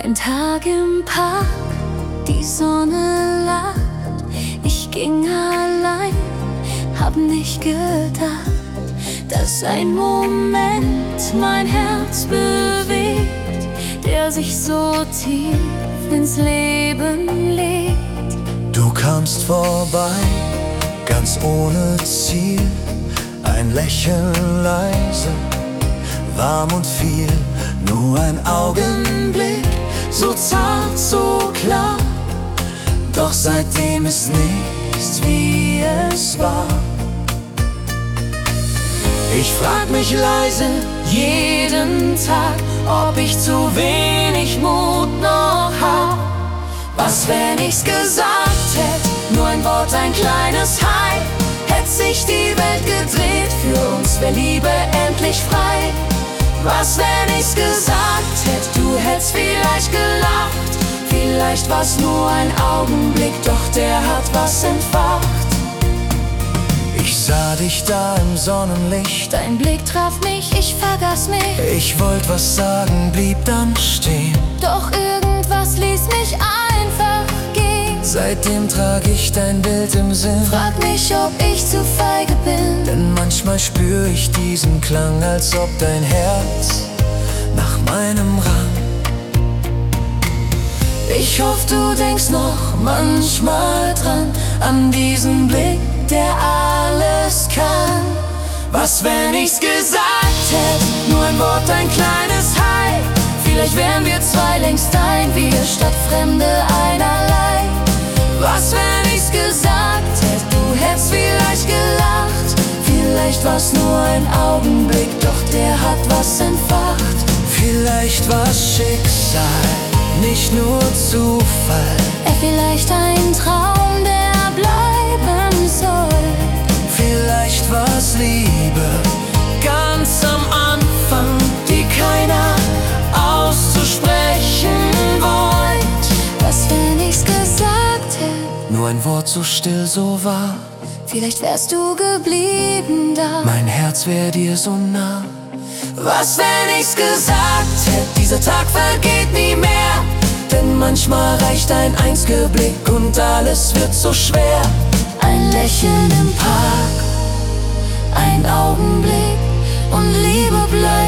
Ein Tag im Park, die Sonne lacht. Ich ging allein, hab nicht gedacht, dass ein Moment mein Herz bewegt, der sich so tief ins Leben legt. Du kamst vorbei, ganz ohne Ziel, ein Lächeln leise, warm und viel, nur ein Augenblick, so zart, so klar. Doch seitdem ist nichts wie es war. Ich frag mich leise jeden Tag, ob ich zu wenig Mut noch hab. Was, wenn ich's gesagt hätt, nur ein Wort, ein kleines Hi, hätt sich die Welt gedreht, für uns wär Liebe endlich frei. Was, wenn ich's gesagt hätt, du hättest vielleicht gelacht. Vielleicht war's nur ein Augenblick, doch der hat was entfacht. Ich sah dich da im Sonnenlicht, Dein Blick traf mich, ich vergaß mich. ich wollt was sagen, blieb dann stehen. Doch irgendwas ließ mich einfach gehen. Seitdem trag ich dein Bild im Sinn. Frag mich, ob ich zu feige bin, Denn manchmal spür ich diesen Klang, als ob dein Herz nach meinem Rang. Ich hoff, du denkst noch manchmal dran, an diesen Blick, der alles kann. Was, wenn ich's gesagt hätt, nur ein Wort, ein kleines Hi. Vielleicht wären wir zwei längst ein, wir statt Fremde einerlei. Was, wenn ich's gesagt hätt, du hättest vielleicht gelacht. Vielleicht war's nur ein Augenblick, doch der hat was entfacht. Vielleicht war's Schicksal, nicht nur Zufall. Vielleicht ein Traum, der bleiben soll. Vielleicht war's Liebe, ganz am Anfang, die keiner auszusprechen wollt. Was, wenn ich's gesagt hätte? Nur ein Wort so still, so wahr. Vielleicht wärst du geblieben da. Mein Herz wär dir so nah. Was, wenn ich's gesagt hätte? Dieser Tag vergeht nie mehr. Denn manchmal reicht ein einziger Blick und alles wird so schwer. Ein Lächeln im Park, ein Augenblick und Liebe bleibt.